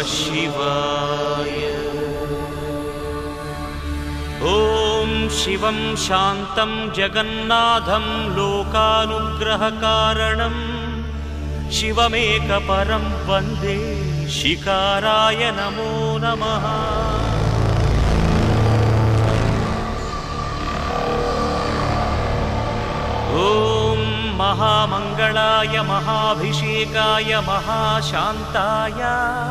शिवाय। ॐ शिवं शान्तं जगन्नाथं लोकानुग्रहकारणं शिवमेकपरं वन्दे शिकाराय नमो नमः। ॐ महामङ्गलाय महाभिषेकाय महाशान्ताय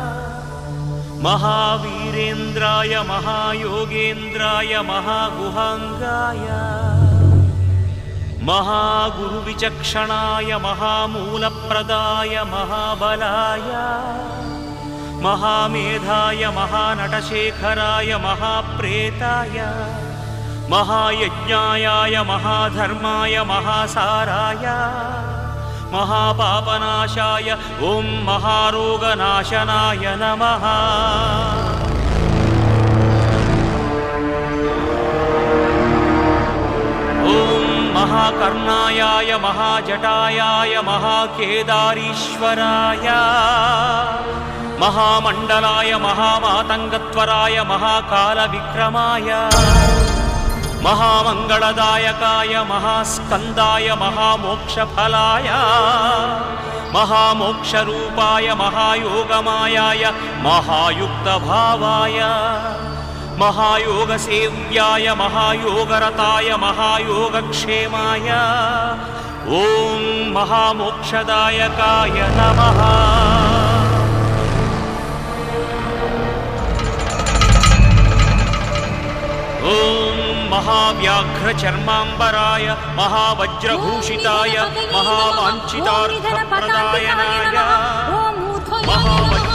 महावीरेन्द्राय महायोगेन्द्राय महागुहाङ्गाय महागुरुविचक्षणाय महामूलप्रदाय महाबलाय महामेधाय महानटशेखराय महाप्रेताय महायज्ञाय महाधर्माय महासाराय महापापनाशाय ॐ महारोगनाशनाय नमः। ॐ महाकर्णायाय महाजटायाय महाकेदारीश्वराय महामण्डलाय महामातङ्गत्वराय महाकालविक्रमाय महामङ्गलदायकाय महास्कन्दाय महामोक्षफलाय महामोक्षरूपाय महायोगमायाय महायुक्तभावाय महायोगसेव्याय महायोगरताय महायोगक्षेमाय ॐ महामोक्षदायकाय नमः। ॐ महाव्याघ्रचर्माम्बराय महावज्रभूषिताय महावाञ्छितार्थप्रदायनाय महावज्र